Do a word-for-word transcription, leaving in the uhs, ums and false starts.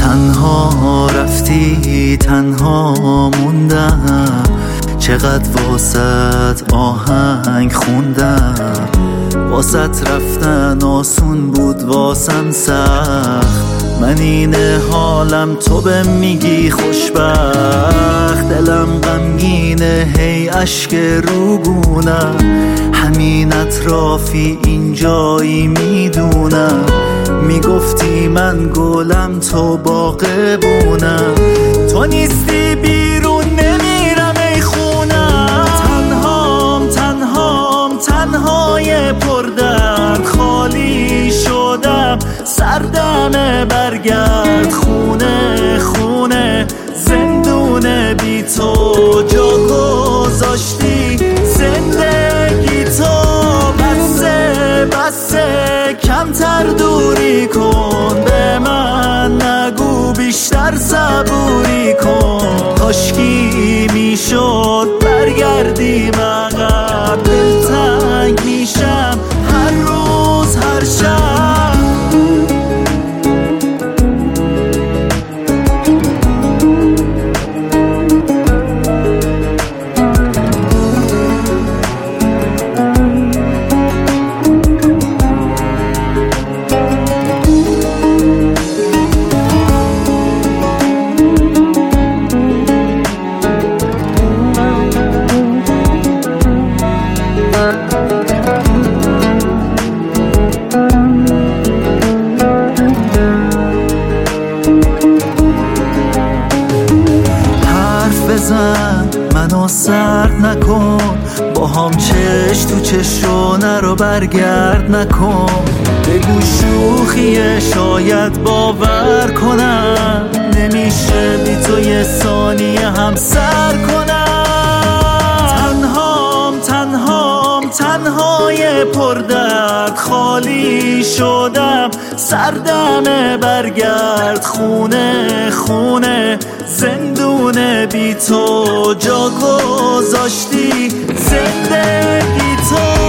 تنها رفتی تنها موندم، چقدر واسط آهنگ خوندم. واسط رفتن آسون بود واسم سخت، من این حالم تو به میگی خوشبخت. دلم غمگینه هی اشک روگونم، همین اطرافی اینجایی میدونم. میگفتی من گلم تو باغبونم، تو نیستی بیرون نمیرم ای خونم. تنهام تنهام تنهای پردرد، خالی شدم سردمه برگرد. خونه خونه زندونه بی تو، جا گذاشتی زندگی تو. بسه بسه کمتر دوری کن، به من نگو بیشتر صبوری کن. کاشکی میشد برگردیم عقب، دلتنگ میشم هر روز هر شب. منو سرد نکن، با هم چش تو چش رو نرو برگرد نکن. بگو شوخیه شاید باور کنم، نمیشه بی تو یه ثانیه هم سر کنم. تنهام تنهام تنهای پردرد، خالی شدم سردمه برگرد. خونه خونه زندونه بی تو، جا گذاشتی زندگی تو.